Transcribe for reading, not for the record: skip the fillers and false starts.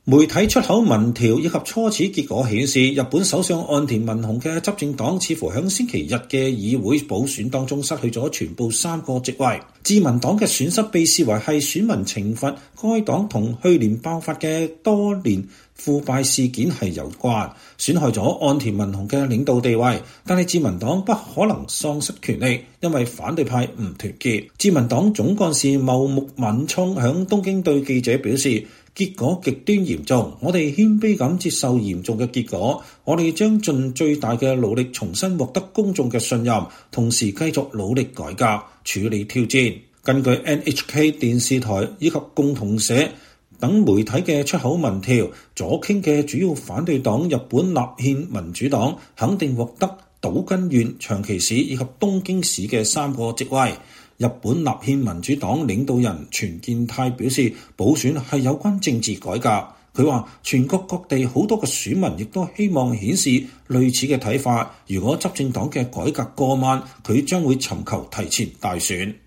媒體出口民調以及初始結果顯示，日本首相岸田文雄嘅執政黨似乎喺星期日嘅議會補選當中失去咗全部3個席位。自民黨嘅損失被視為係選民懲罰該黨同去年爆發嘅多年腐敗事件係有關，損害咗岸田文雄嘅領導地位。但係自民黨不可能喪失權力，因為反對派唔團結。自民黨總幹事茂木敏充響東京對記者表示，結果極端嚴重，我哋謙卑咁接受嚴重嘅結果，我哋將盡最大嘅努力重新獲得公眾嘅信任，同時繼續努力改革，處理挑戰。根據 NHK 電視台以及共同社等媒體嘅出口民調，左傾嘅主要反對黨日本立憲民主黨肯定獲得島根縣、長崎市以及東京市嘅3個席位。日本立憲民主黨領導人泉健太表示，補選係有關政治改革。佢話全國各地好多嘅選民亦都希望顯示類似嘅睇法。如果執政黨嘅改革過慢，佢將會尋求提前大選。